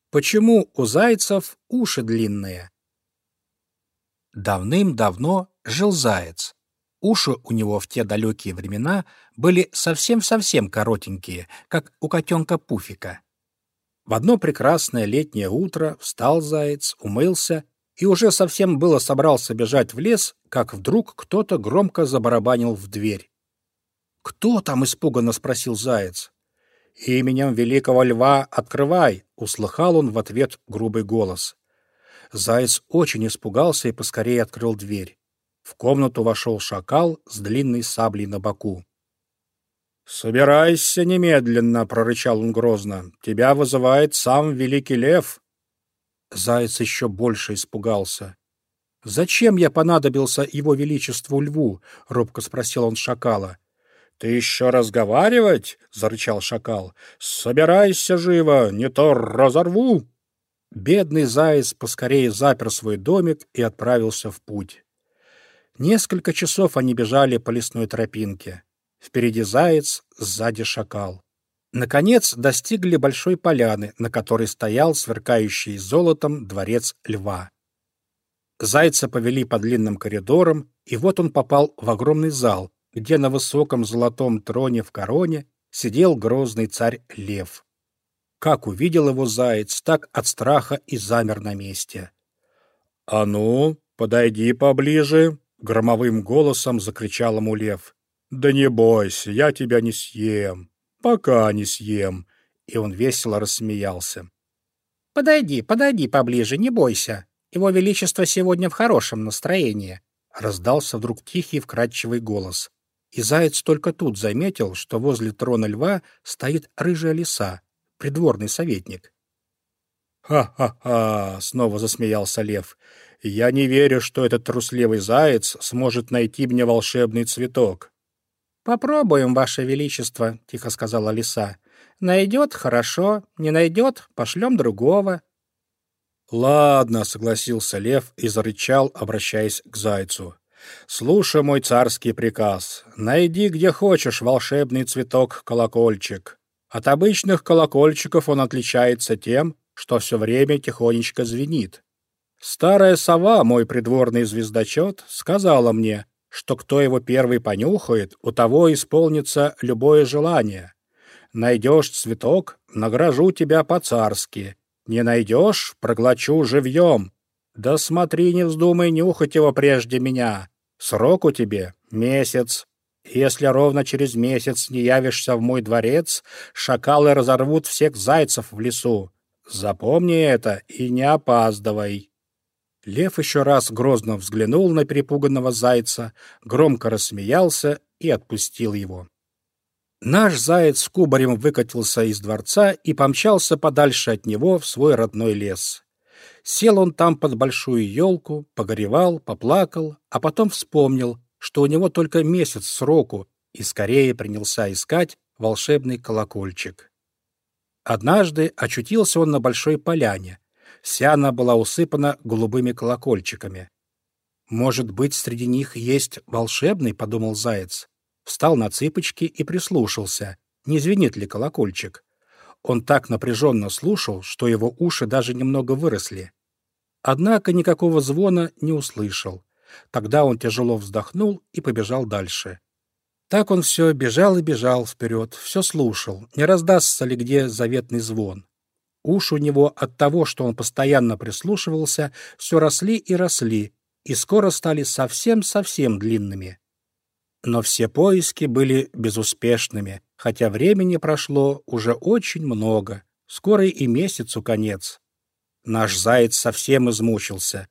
Почему у зайцев уши длинные? Давным-давно жил заяц. Уши у него в те далекие времена были совсем-совсем коротенькие, как у котенка Пуфика. В одно прекрасное летнее утро встал заяц, умылся и уже совсем было собрался бежать в лес, как вдруг кто-то громко забарабанил в дверь. «Кто там?» — испуганно спросил заяц. «Именем великого льва открывай!» — услыхал он в ответ грубый голос. Заяц очень испугался и поскорее открыл дверь. В комнату вошел шакал с длинной саблей на боку. «Собирайся немедленно!» — прорычал он грозно. «Тебя вызывает сам великий лев!» Заяц еще больше испугался. «Зачем я понадобился его величеству льву?» — робко спросил он шакала. «Ты еще разговаривать?» — зарычал шакал. «Собирайся живо, не то разорву!» Бедный заяц поскорее запер свой домик и отправился в путь. Несколько часов они бежали по лесной тропинке. Впереди заяц, сзади шакал. Наконец достигли большой поляны, на которой стоял сверкающий золотом дворец льва. Зайца повели по длинным коридорам, и вот он попал в огромный зал, где на высоком золотом троне в короне сидел грозный царь-лев. Как увидел его заяц, так от страха и замер на месте. — А ну, подойди поближе! — громовым голосом закричал ему лев. — Да не бойся, я тебя не съем, пока не съем. И он весело рассмеялся. — Подойди поближе, не бойся. Его Величество сегодня в хорошем настроении. Раздался вдруг тихий вкрадчивый голос. И заяц только тут заметил, что возле трона льва стоит рыжая лиса, придворный советник. «Ха-ха-ха!» — снова засмеялся лев. «Я не верю, что этот трусливый заяц сможет найти мне волшебный цветок». «Попробуем, Ваше Величество», — тихо сказала лиса. «Найдет — хорошо, не найдет — пошлем другого». «Ладно», — согласился лев и зарычал, обращаясь к зайцу. «Слушай мой царский приказ. Найди, где хочешь, волшебный цветок-колокольчик. От обычных колокольчиков он отличается тем, что все время тихонечко звенит. Старая сова, мой придворный звездочет, сказала мне, что кто его первый понюхает, у того исполнится любое желание. Найдешь цветок — награжу тебя по-царски. Не найдешь — проглочу живьем. Да смотри, не вздумай нюхать его прежде меня. Срок у тебе — месяц. Если ровно через месяц не явишься в мой дворец, шакалы разорвут всех зайцев в лесу. Запомни это и не опаздывай». Лев еще раз грозно взглянул на перепуганного зайца, громко рассмеялся и отпустил его. Наш заяц кубарем выкатился из дворца и помчался подальше от него в свой родной лес. Сел он там под большую елку, погоревал, поплакал, а потом вспомнил, что у него только месяц сроку, и скорее принялся искать волшебный колокольчик. Однажды очутился он на большой поляне. Вся она была усыпана голубыми колокольчиками. «Может быть, среди них есть волшебный?» — подумал заяц. Встал на цыпочки и прислушался, не звенит ли колокольчик. Он так напряженно слушал, что его уши даже немного выросли. Однако никакого звона не услышал. Тогда он тяжело вздохнул и побежал дальше. Так он все бежал и бежал вперед, все слушал, не раздастся ли где заветный звон. Уши у него от того, что он постоянно прислушивался, все росли и росли, и скоро стали совсем-совсем длинными. Но все поиски были безуспешными, хотя времени прошло уже очень много, скоро и месяцу конец. Наш заяц совсем измучился.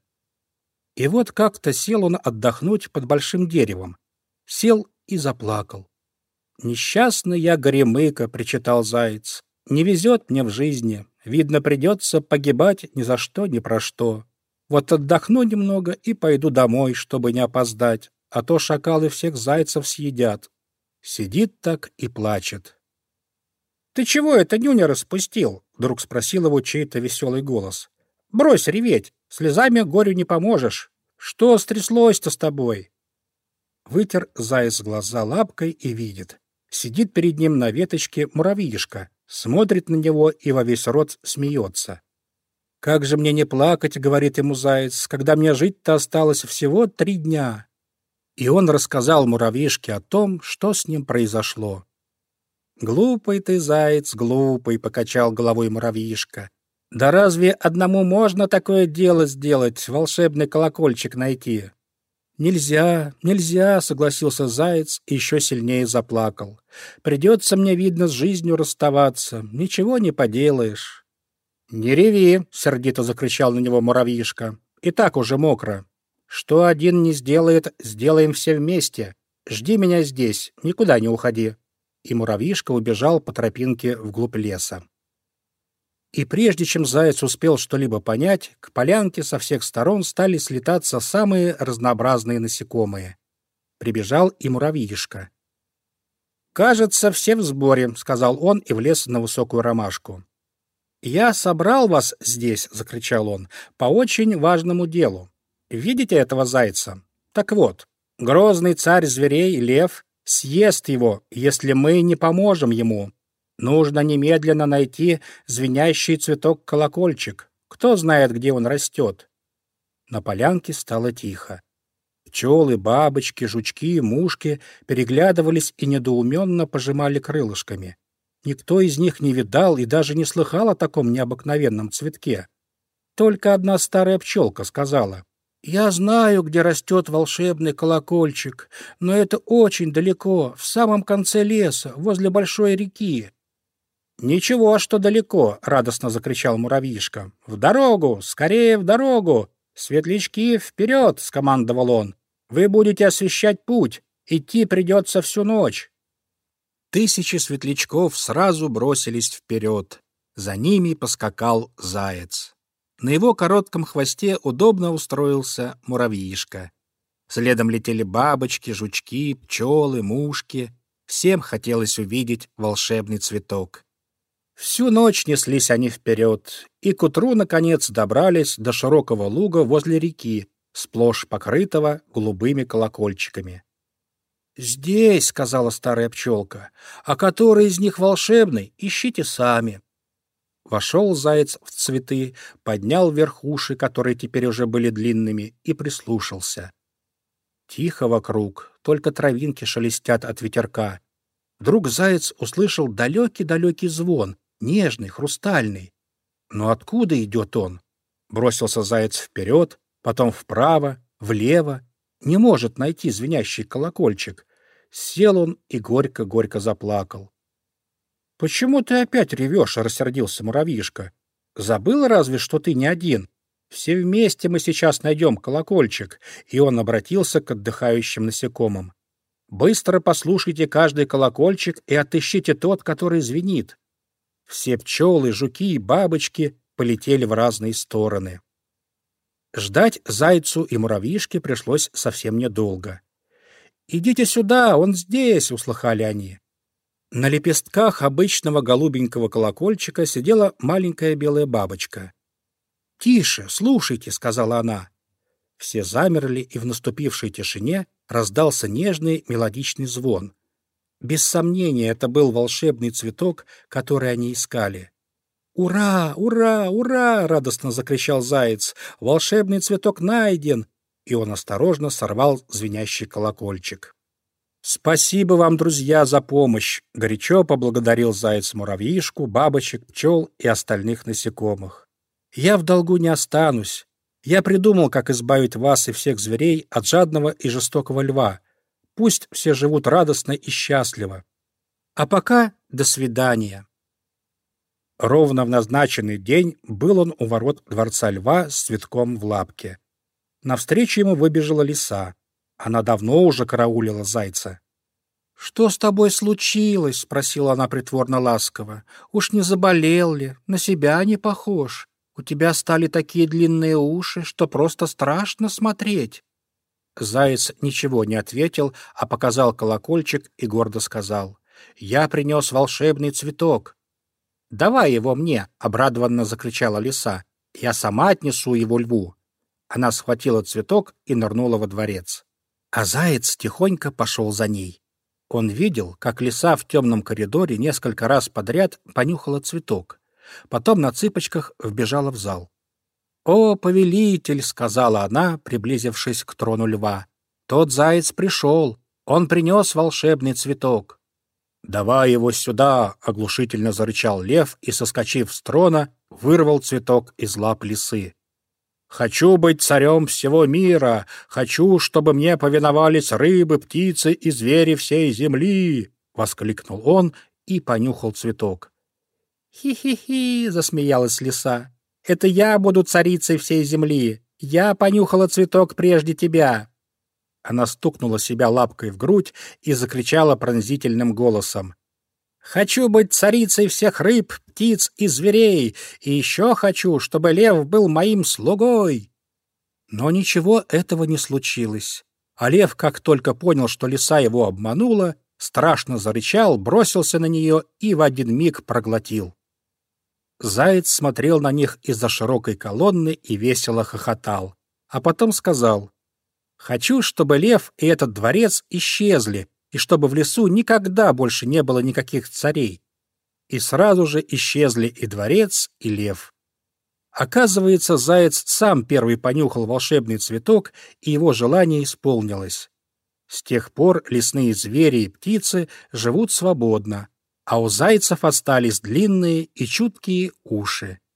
И вот как-то сел он отдохнуть под большим деревом. Сел и заплакал. «Несчастный я горемыка», — причитал заяц. «Не везет мне в жизни. Видно, придется погибать ни за что, ни про что. Вот отдохну немного и пойду домой, чтобы не опоздать, а то шакалы всех зайцев съедят». Сидит так и плачет. «Ты чего это нюня распустил?» — вдруг спросил его чей-то веселый голос. «Брось реветь, слезами горю не поможешь. Что стряслось-то с тобой?» Вытер заяц глаза лапкой и видит. Сидит перед ним на веточке муравьишка, смотрит на него и во весь рот смеется. «Как же мне не плакать, — говорит ему заяц, — когда мне жить-то осталось всего 3 дня». И он рассказал муравьишке о том, что с ним произошло. «Глупый ты, заяц, глупый!» — покачал головой муравьишка. «Да разве одному можно такое дело сделать, волшебный колокольчик найти?» «Нельзя, нельзя!» — согласился заяц и еще сильнее заплакал. «Придется мне, видно, с жизнью расставаться. Ничего не поделаешь». «Не реви!» — сердито закричал на него муравьишка. «И так уже мокро. Что один не сделает, сделаем все вместе. Жди меня здесь, никуда не уходи». И муравьишка убежал по тропинке вглубь леса. И прежде чем заяц успел что-либо понять, к полянке со всех сторон стали слетаться самые разнообразные насекомые. Прибежал и муравьишка. «Кажется, все в сборе», — сказал он и влез на высокую ромашку. «Я собрал вас здесь», — закричал он, — «по очень важному делу. Видите этого зайца? Так вот, грозный царь зверей, лев, съест его, если мы не поможем ему. Нужно немедленно найти звенящий цветок-колокольчик. Кто знает, где он растет?» На полянке стало тихо. Пчелы, бабочки, жучки, мушки переглядывались и недоуменно пожимали крылышками. Никто из них не видал и даже не слыхал о таком необыкновенном цветке. Только одна старая пчелка сказала: «Я знаю, где растет волшебный колокольчик, но это очень далеко, в самом конце леса, возле большой реки». «Ничего, что далеко!» — радостно закричал муравьишка. «В дорогу! Скорее в дорогу! Светлячки, вперед!» — скомандовал он. «Вы будете освещать путь. Идти придется всю ночь». Тысячи светлячков сразу бросились вперед. За ними поскакал заяц. На его коротком хвосте удобно устроился муравьишка. Следом летели бабочки, жучки, пчелы, мушки. Всем хотелось увидеть волшебный цветок. Всю ночь неслись они вперед, и к утру, наконец, добрались до широкого луга возле реки, сплошь покрытого голубыми колокольчиками. «Здесь, — сказала старая пчелка, — а который из них волшебный, ищите сами». Вошел заяц в цветы, поднял вверх уши, которые теперь уже были длинными, и прислушался. Тихо вокруг, только травинки шелестят от ветерка. Вдруг заяц услышал далекий-далекий звон, нежный, хрустальный. Но откуда идет он? Бросился заяц вперед, потом вправо, влево. Не может найти звенящий колокольчик. Сел он и горько-горько заплакал. «Почему ты опять ревешь?» — рассердился муравьишка. «Забыл разве, что ты не один? Все вместе мы сейчас найдем колокольчик». И он обратился к отдыхающим насекомым. «Быстро послушайте каждый колокольчик и отыщите тот, который звенит». Все пчелы, жуки и бабочки полетели в разные стороны. Ждать зайцу и муравьишке пришлось совсем недолго. «Идите сюда, он здесь!» — услыхали они. На лепестках обычного голубенького колокольчика сидела маленькая белая бабочка. «Тише, слушайте!» — сказала она. Все замерли, и в наступившей тишине раздался нежный мелодичный звон. Без сомнения, это был волшебный цветок, который они искали. «Ура! Ура! Ура!» — радостно закричал заяц. «Волшебный цветок найден!» И он осторожно сорвал звенящий колокольчик. «Спасибо вам, друзья, за помощь!» — горячо поблагодарил заяц муравьишку, бабочек, пчел и остальных насекомых. «Я в долгу не останусь. Я придумал, как избавить вас и всех зверей от жадного и жестокого льва. Пусть все живут радостно и счастливо. А пока до свидания». Ровно в назначенный день был он у ворот дворца льва с цветком в лапке. Навстречу ему выбежала лиса. Она давно уже караулила зайца. «Что с тобой случилось?» — спросила она притворно ласково. «Уж не заболел ли? На себя не похож. У тебя стали такие длинные уши, что просто страшно смотреть». Заяц ничего не ответил, а показал колокольчик и гордо сказал: «Я принес волшебный цветок». «Давай его мне!» — обрадованно закричала лиса. «Я сама отнесу его льву». Она схватила цветок и нырнула во дворец. А заяц тихонько пошел за ней. Он видел, как лиса в темном коридоре несколько раз подряд понюхала цветок. Потом на цыпочках вбежала в зал. «О, повелитель!» — сказала она, приблизившись к трону льва. «Тот заяц пришел, он принес волшебный цветок». «Давай его сюда!» — оглушительно зарычал лев и, соскочив с трона, вырвал цветок из лап лисы. «Хочу быть царем всего мира! Хочу, чтобы мне повиновались рыбы, птицы и звери всей земли!» — воскликнул он и понюхал цветок. «Хи-хи-хи!» — засмеялась лиса. «Это я буду царицей всей земли! Я понюхала цветок прежде тебя!» Она стукнула себя лапкой в грудь и закричала пронзительным голосом. «Хочу быть царицей всех рыб, птиц и зверей, и еще хочу, чтобы лев был моим слугой!» Но ничего этого не случилось. А лев, как только понял, что лиса его обманула, страшно зарычал, бросился на нее и в один миг проглотил. Заяц смотрел на них из-за широкой колонны и весело хохотал, а потом сказал: «Хочу, чтобы лев и этот дворец исчезли, и чтобы в лесу никогда больше не было никаких царей». И сразу же исчезли и дворец, и лев. Оказывается, заяц сам первый понюхал волшебный цветок, и его желание исполнилось. С тех пор лесные звери и птицы живут свободно, а у зайцев остались длинные и чуткие уши.